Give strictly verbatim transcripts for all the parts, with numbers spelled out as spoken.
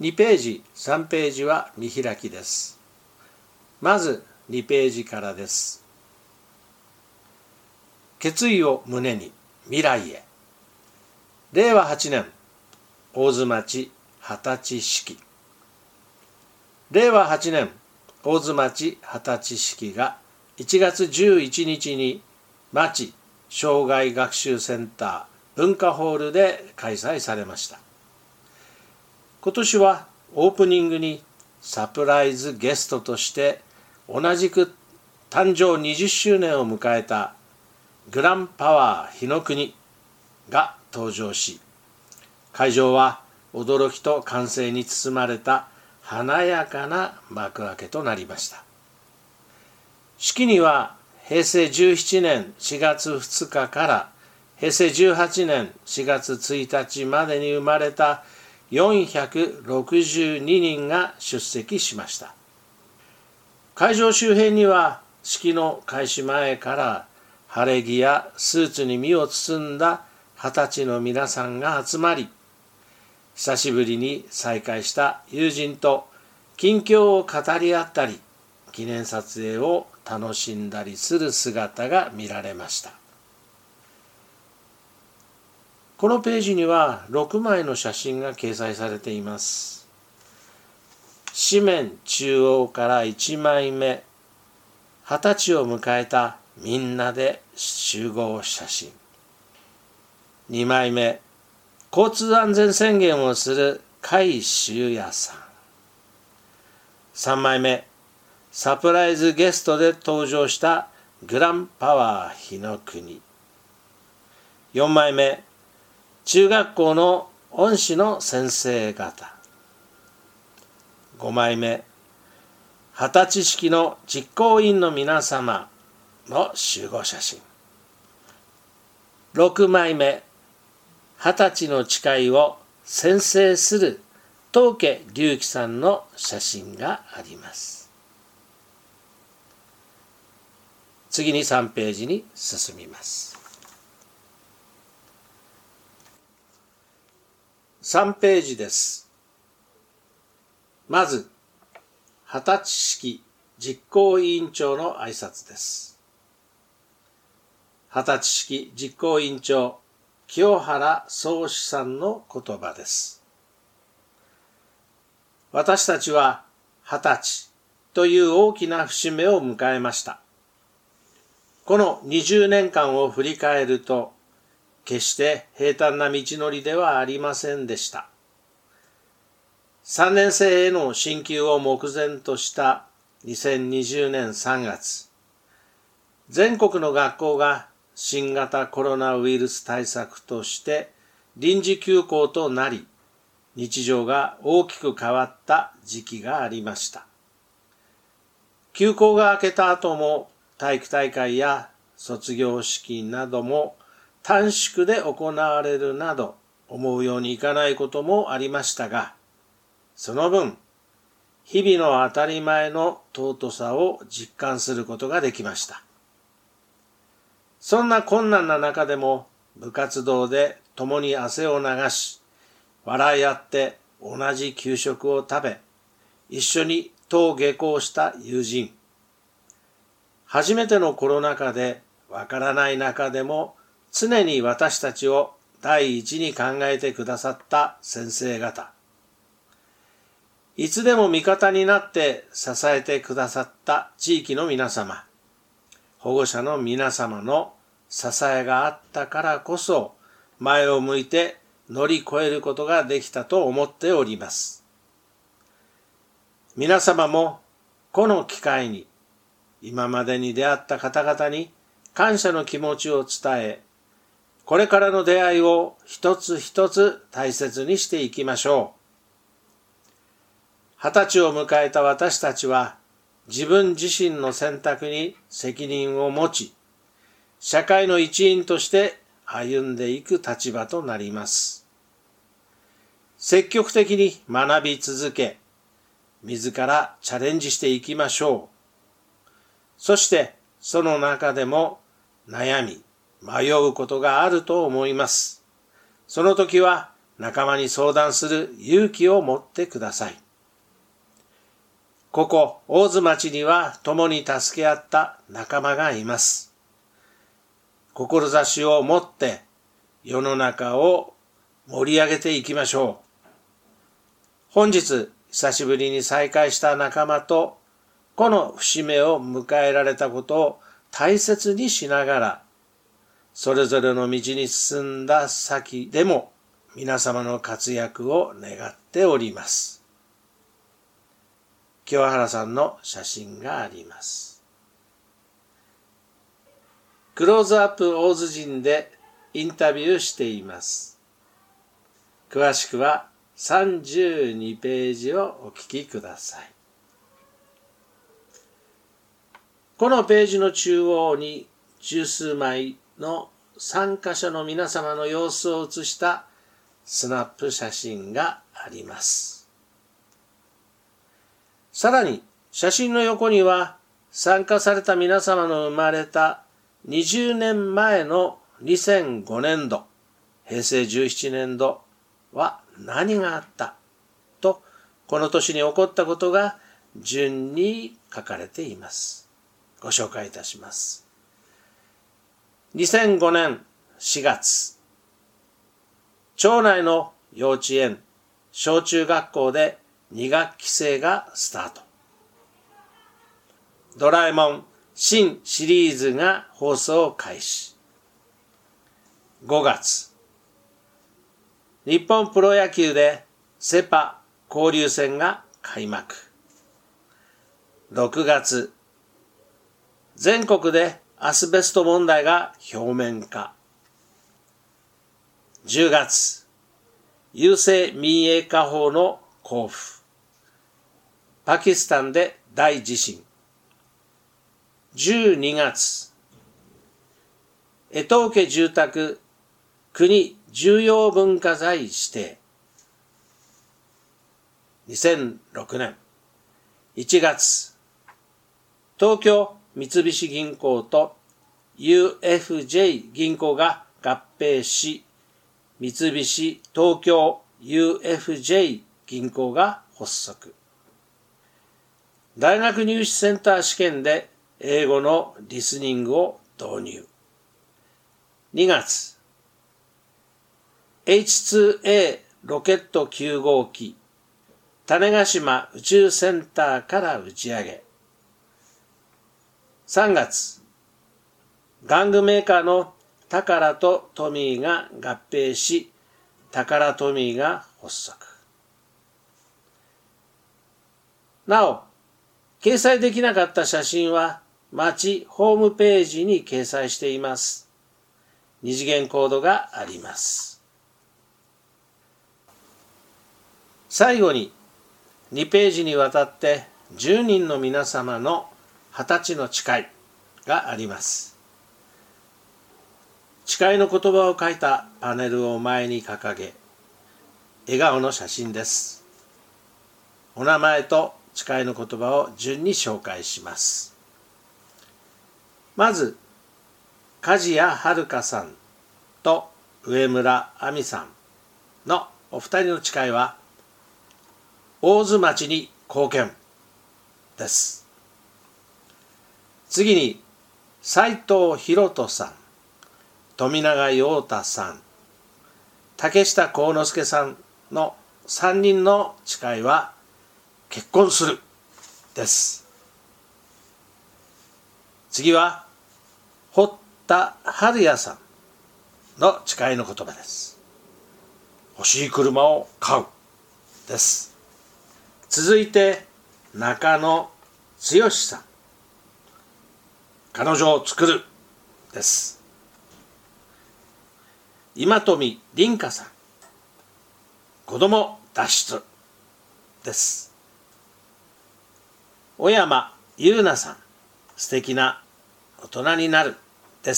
にページ、さんページは見開きです。まずにページからです。決意を胸に未来へ。れいわはちねん、大津町二十歳式。れいわはちねん、大津町二十歳式がいちがつじゅういちにちに町障害学習センター文化ホールで開催されました。今年はオープニングにサプライズゲストとして同じく誕生にじゅっしゅうねんを迎えたグランパワー日の国が登場し、会場は驚きと歓声に包まれた華やかな幕開けとなりました。式にはへいせいじゅうななねんしがつふつかからへいせいじゅうはちねんしがつついたちまでに生まれたよんひゃくろくじゅうににんが出席しました。会場周辺には式の開始前から晴れ着やスーツに身を包んだ二十歳の皆さんが集まり、久しぶりに再会した友人と近況を語り合ったり、記念撮影を楽しんだりする姿が見られました。このページにはろくまいの写真が掲載されています。紙面中央からいちまいめ、二十歳を迎えたみんなで集合写真。にまいめ、交通安全宣言をする甲斐修也さん。さんまいめ、サプライズゲストで登場したグランパワー日の国。よんまいめ、中学校の恩師の先生方。ごまいめ、二十歳式の実行委員の皆様の集合写真。ろくまいめ、二十歳の誓いを宣誓する東家隆起さんの写真があります。次にさんページに進みます。さんページです。まず、二十歳式実行委員長の挨拶です。二十歳式実行委員長、清原宗志さんの言葉です。私たちは二十歳という大きな節目を迎えました。このにじゅうねんかんを振り返ると、決して平坦な道のりではありませんでした。さんねんせいへの進級を目前としたにせんにじゅうねんさんがつ、全国の学校が新型コロナウイルス対策として臨時休校となり、日常が大きく変わった時期がありました。休校が明けた後も体育大会や卒業式なども短縮で行われるなど思うようにいかないこともありましたが、その分、日々の当たり前の尊さを実感することができました。そんな困難な中でも部活動で共に汗を流し、笑い合って同じ給食を食べ、一緒に登下校した友人。初めてのコロナ禍でわからない中でも常に私たちを第一に考えてくださった先生方。いつでも味方になって支えてくださった地域の皆様。保護者の皆様の支えがあったからこそ前を向いて乗り越えることができたと思っております。皆様もこの機会に今までに出会った方々に感謝の気持ちを伝え、これからの出会いを一つ一つ大切にしていきましょう。二十歳を迎えた私たちは自分自身の選択に責任を持ち、社会の一員として歩んでいく立場となります。積極的に学び続け、自らチャレンジしていきましょう。そしてその中でも悩み、迷うことがあると思います。その時は仲間に相談する勇気を持ってください。ここ大津町には共に助け合った仲間がいます。志を持って世の中を盛り上げていきましょう。本日久しぶりに再会した仲間とこの節目を迎えられたことを大切にしながら、それぞれの道に進んだ先でも皆様の活躍を願っております。清原さんの写真があります。クローズアップ大津人でインタビューしています。詳しくはさんじゅうにページをお聞きください。このページの中央に十数枚の参加者の皆様の様子を写したスナップ写真があります。さらに写真の横には参加された皆様の生まれたにじゅうねんまえのにせんごねんど、へいせいじゅうななねんどは何があったと、この年に起こったことが順に書かれています。ご紹介いたします。にせんごねんしがつ、町内の幼稚園、小中学校でにがっきせいがスタート。ドラえもん新シリーズが放送開始。ごがつ、日本プロ野球でセパ交流戦が開幕。ろくがつ、全国でアスベスト問題が表面化。じゅうがつ、郵政民営化法の公布。パキスタンで大地震。じゅうにがつ、江藤家住宅国重要文化財指定。にせんろくねんいちがつ、東京三菱銀行と ユーエフジェー 銀行が合併し、三菱東京 ユーエフジェー 銀行が発足。大学入試センター試験で英語のリスニングを導入。にがつ、エイチツーエー ロケットきゅうごうき、種子島宇宙センターから打ち上げ。さんがつ、玩具メーカーのタカラとトミーが合併し、タカラトミーが発足。なお、掲載できなかった写真は町ホームページに掲載しています。二次元コードがあります。最後ににページにわたってじゅうにんの皆様のはたちの誓いがあります。誓いの言葉を書いたパネルを前に掲げ、笑顔の写真です。お名前と誓いの言葉を順に紹介します。まず、梶谷遥さんと上村亜美さんのお二人の誓いは、大津町に貢献です。次に、斉藤博人さん、富永陽太さん、竹下幸之助さんのさんにんの誓いは、結婚するです。次は、堀田春也さんの誓いの言葉です。欲しい車を買うです。続いて、中野剛さん。彼女を作るです。今富凛香さん。子供脱出です。小山優奈さん。素敵な大人になるです。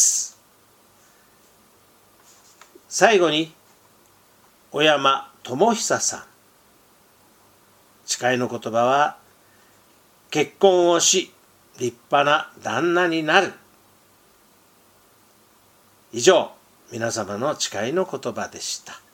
最後に、小山智久さん。誓いの言葉は、結婚をし、立派な旦那になる。以上、皆様の誓いの言葉でした。